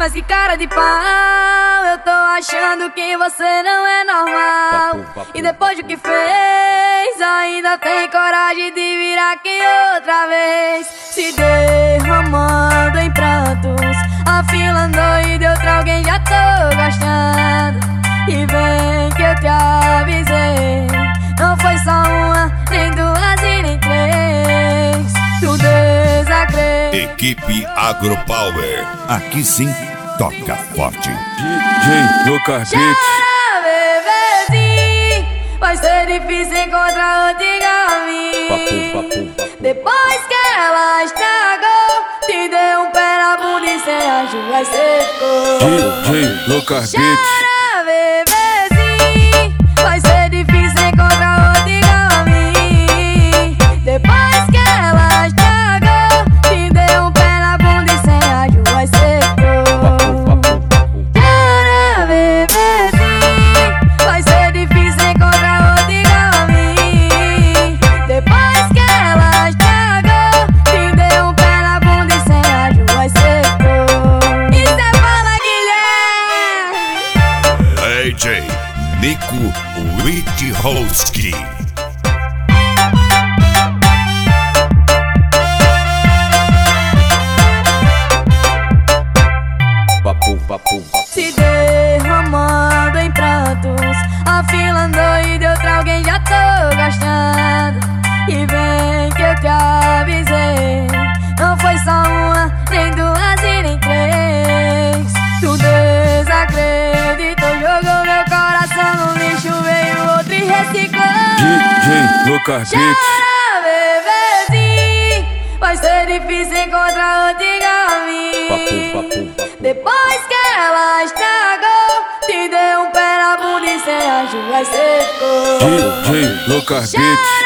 Mas que cara de pau, eu tô achando que você não é normal. E depois do que fez, ainda tem coragem de vir aqui outra vez, se derramando em prantos, afilando e outra alguém já tô gostando. E vem que eu te avisei, não foi só uma, nem duas e nem três. Tu desacredita. Equipe Agropower, aqui sim toca forte. DJ Lucas Beat. Chora, bebezinho, vai ser difícil encontrar outra igual a mim. Depois que ela estragou, te deu um pé na bunda e cê acha vai secou. DJ Lucas Beat. Chora, bebezinho, vai ser difícil encontrar outra igual a mim. Depois que ela estragou, te deu um pé na bunda e cê acha vai secou. Chora, bebezinho, vai ser difícil encontrar outra igual a mim. Depois que ela estragou, te deu um pé na bunda e cê acha vai secou. E cê fala, Guilherme. DJ Nico Witchowski. Se derramando em prantos, afilando e de outra alguém já tô gostando. E vem que eu te avisei, não foi só uma, nem duas e nem três. Tu desacreditou, jogou meu coração no lixo, veio outro e reciclou. DJ Lucas Beat. Chora, bebezinho, vai ser difícil encontrar outra igual a mim. Depois que ela estragou, te deu um pé na bunda e cê acha vai secou. DJ Lucas Beat.